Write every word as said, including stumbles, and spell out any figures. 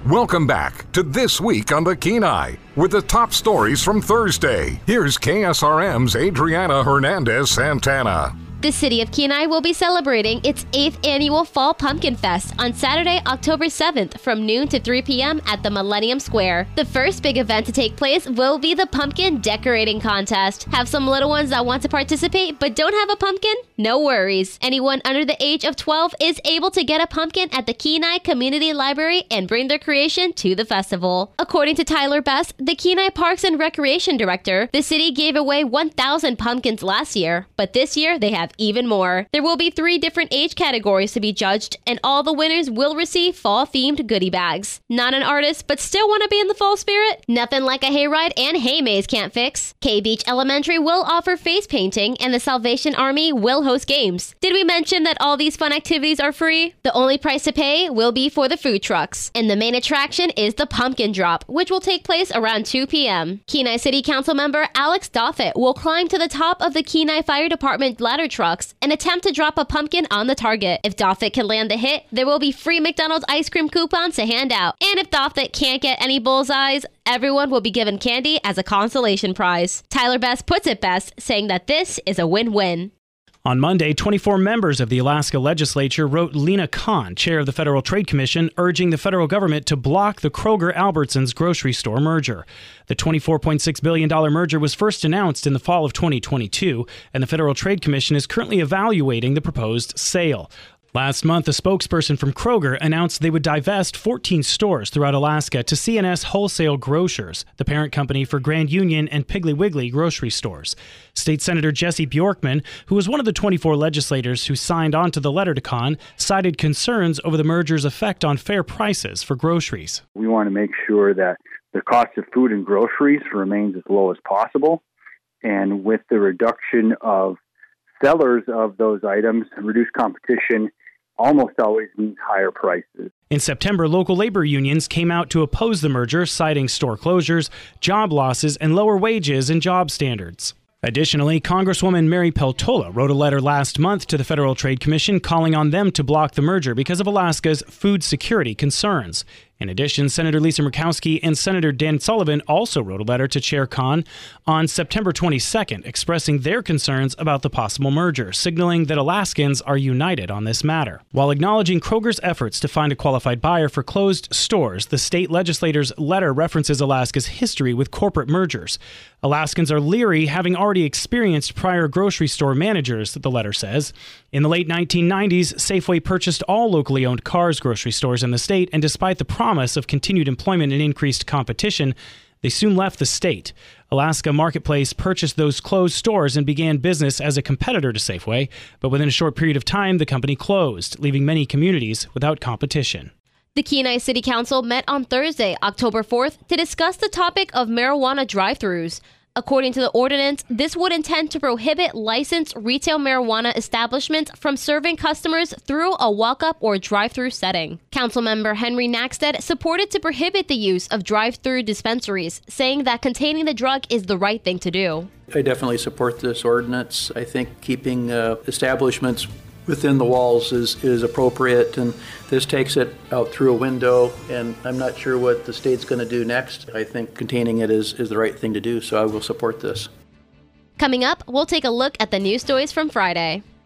Welcome back to This Week on the Kenai with the top stories from Thursday. Here's K S R M's Adriana Hernandez Santana. The city of Kenai will be celebrating its eighth annual Fall Pumpkin Fest on Saturday, October seventh from noon to three p.m. at the Millennium Square. The first big event to take place will be the Pumpkin Decorating Contest. Have some little ones that want to participate but don't have a pumpkin? No worries. Anyone under the age of twelve is able to get a pumpkin at the Kenai Community Library and bring their creation to the festival. According to Tyler Best, the Kenai Parks and Recreation Director, the city gave away one thousand pumpkins last year, but this year they have even more. There will be three different age categories to be judged, and all the winners will receive fall-themed goodie bags. Not an artist, but still want to be in the fall spirit? Nothing like a hayride and hay maze can't fix. K-Beach Elementary will offer face painting, and the Salvation Army will host games. Did we mention that all these fun activities are free? The only price to pay will be for the food trucks. And the main attraction is the Pumpkin Drop, which will take place around two p.m. Kenai City Council member Alex Doffett will climb to the top of the Kenai Fire Department ladder trucks and attempt to drop a pumpkin on the target. If Doffett can land the hit, there will be free McDonald's ice cream coupons to hand out. And if Doffett can't get any bullseyes, everyone will be given candy as a consolation prize. Tyler Best puts it best, saying that this is a win-win. On Monday, twenty-four members of the Alaska legislature wrote Lena Khan, chair of the Federal Trade Commission, urging the federal government to block the Kroger-Albertsons grocery store merger. The twenty-four point six billion dollars merger was first announced in the fall of twenty twenty-two, and the Federal Trade Commission is currently evaluating the proposed sale. Last month, a spokesperson from Kroger announced they would divest fourteen stores throughout Alaska to C and S Wholesale Grocers, the parent company for Grand Union and Piggly Wiggly grocery stores. State Senator Jesse Bjorkman, who was one of the twenty-four legislators who signed on to the letter to Khan, cited concerns over the merger's effect on fair prices for groceries. We want to make sure that the cost of food and groceries remains as low as possible. And with the reduction of sellers of those items, reduced competition almost always means higher prices. In September, local labor unions came out to oppose the merger, citing store closures, job losses, and lower wages and job standards. Additionally, Congresswoman Mary Peltola wrote a letter last month to the Federal Trade Commission calling on them to block the merger because of Alaska's food security concerns. In addition, Senator Lisa Murkowski and Senator Dan Sullivan also wrote a letter to Chair Khan on September twenty-second, expressing their concerns about the possible merger, signaling that Alaskans are united on this matter. While acknowledging Kroger's efforts to find a qualified buyer for closed stores, the state legislator's letter references Alaska's history with corporate mergers. Alaskans are leery, having already experienced prior grocery store managers, the letter says. In the late nineteen nineties, Safeway purchased all locally owned Carr's grocery stores in the state, and despite the promise of continued employment and increased competition, they soon left the state. Alaska Marketplace purchased those closed stores and began business as a competitor to Safeway, but within a short period of time, the company closed, leaving many communities without competition. The Kenai City Council met on Thursday, October fourth, to discuss the topic of marijuana drive-thrus. According to the ordinance, this would intend to prohibit licensed retail marijuana establishments from serving customers through a walk-up or drive-through setting. Councilmember Henry Nackstead supported to prohibit the use of drive-through dispensaries, saying that containing the drug is the right thing to do. I definitely support this ordinance. I think keeping uh, establishments within the walls is, is appropriate, and this takes it out through a window, and I'm not sure what the state's going to do next. I think containing it is, is the right thing to do, so I will support this. Coming up, we'll take a look at the news stories from Friday.